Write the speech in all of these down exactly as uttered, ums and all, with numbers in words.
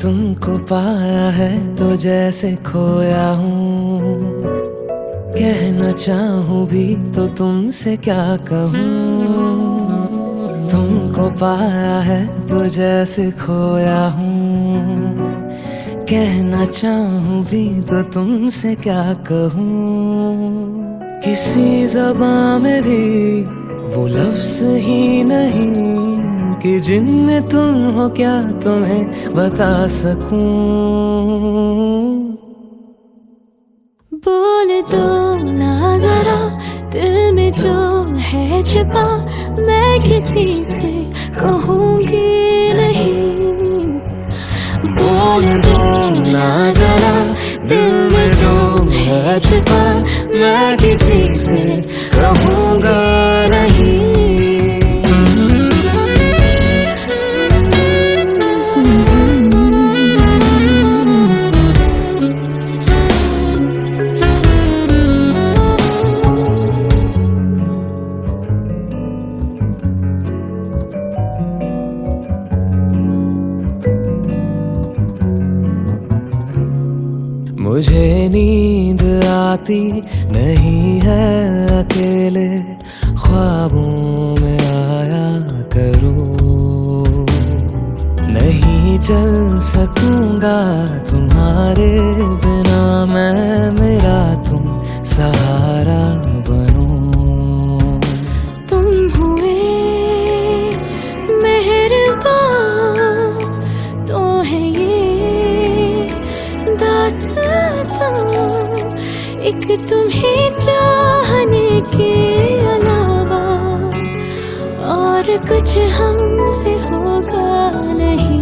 तुमको पाया है तो जैसे खोया हूँ, कहना चाहूँ भी तो तुमसे क्या कहूँ। तुमको पाया है तो जैसे खोया हूँ, कहना चाहूँ भी तो तुमसे क्या कहूँ। किसी ज़बान में भी वो लफ्ज़ ही नहीं कि जिनमें तुम हो क्या तुम्हें बता सकूं। बोल दो ना जरा दिल में जो है छिपा, मैं किसी से कहूँगी नहीं। बोल दो ना जरा दिल में जो है छिपा, मैं किसी से कहूँगा नहीं। मुझे नींद आती नहीं है, अकेले ख्वाबों में आया करूं। नहीं चल सकूंगा तुम्हारे बिना मैं, मेरा तुम सहारा बनूं। तुम हुए मेहरबान तो है ये दास्तां, एक तुम्हें चाहने के अलावा और कुछ हमसे होगा नहीं।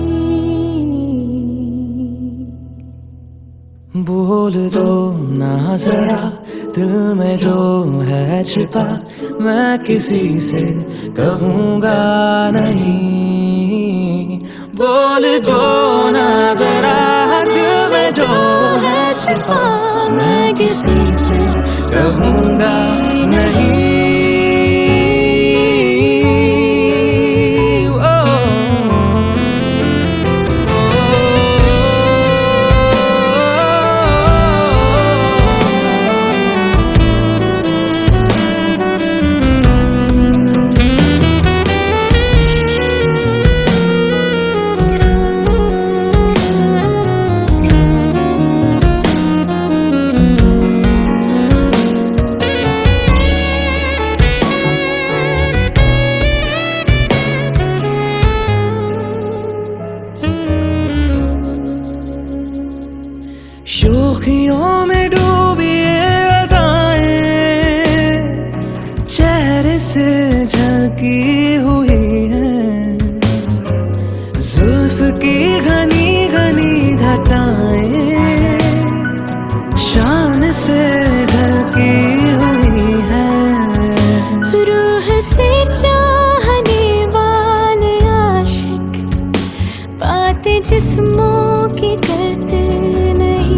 बोल दो ना जरा दिल में जो है छिपा, मैं किसी से कहूँगा नहीं। बोल दो ना जरा दिल में जो है छिपा, मैं किसी से कहूँगा नहीं। शोखियों में डूबी अदाएं चेहरे से झलकी हुई हैं, जुल्फ की घनी घनी घटाएं शान से ढकी हुई हैं। रूह से चाहने वाले आशिक बातें जिस्मों की करते नहीं।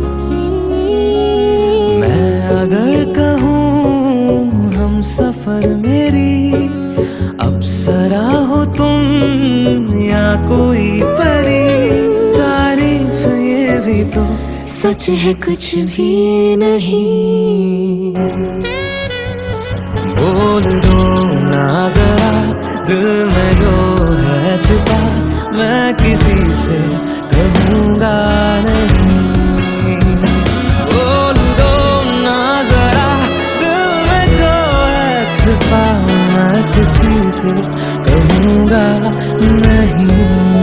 अगर कहूँ हम सफर मेरी अप्सरा हो तुम या कोई परी, तारीफ ये भी तो सच है कुछ भी नहीं। बोल दो ना जरा दिल में जो है छिपा, मैं किसी से कहूँगा नहीं। मैं किसी से कहूँगा नहीं।